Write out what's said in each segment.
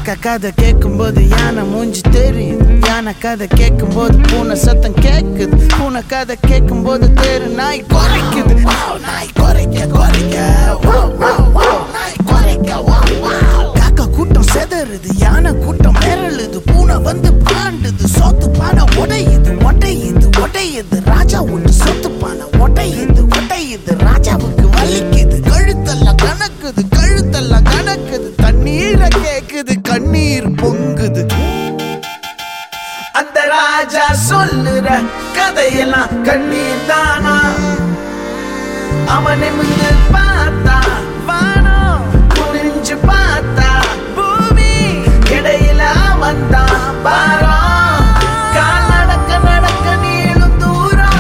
காக்கா கதை கேட்கும் போது யானை மூஞ்சி தெரியுது. யானை கதை கேட்கும் போது பூனை சத்தம் கேக்குது. பூனை கதை கேட்கும் போது தெரு நாய் குறைக்குது. நாய் குறைக்க குறைக்க நாய் குறைக்க. காக்கா கூட்டம் செதறுது, யானை கூட்டம் மிரளுது. பூனை வந்து பாண்டுது, சொத்து பானை உடையுது ஒட்டையுது ஒட்டையுது. ராஜா விட்டு சொத்து பானை ஒட்டையுது ஒட்டையுது. ராஜாவுக்கு வலிக்குது, கழுத்தெல்லாம் கணக்குது கழுத்தெல்லாம் கணக்குது. தண்ணீரை கேக்குது, கண்ணீர் பொங்குது. அந்த ராஜா சொல்லுற கதையெல்லாம் கண்ணீர் தானா? அவன் நிமிர்ந்து பார்த்தா வானம், புரிஞ்சு பார்த்தா பூமி, இடையில அவன் தான் பாரம். கால் நடக்க நடக்க நீளும் தூரம்.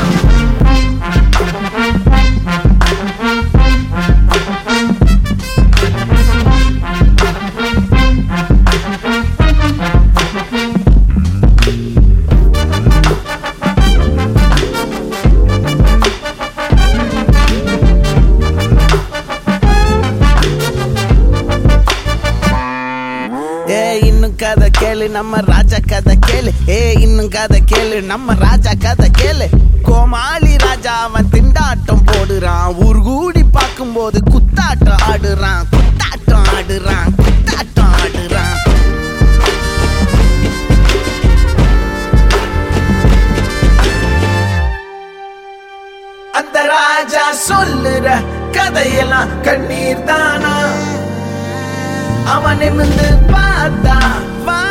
இன்னும் கதை கேளு நம்ம ராஜா கதை கேளு. இன்னும் கதை கேளு நம்ம ராஜா கதை கேளு. கோமாளி ராஜா அவன் திண்டாட்டம் போடுறான். ஊர் கூடி பார்க்கும் போது குத்தாட்டம் ஆடுறான் குத்தாட்டம் ஆடுறான் குத்தாட்டம் ஆடுறான். அந்த ராஜா சொல்லுற கதையெல்லாம் கண்ணீர் தானா? அவன் நிமிர்ந்து பார்த்தா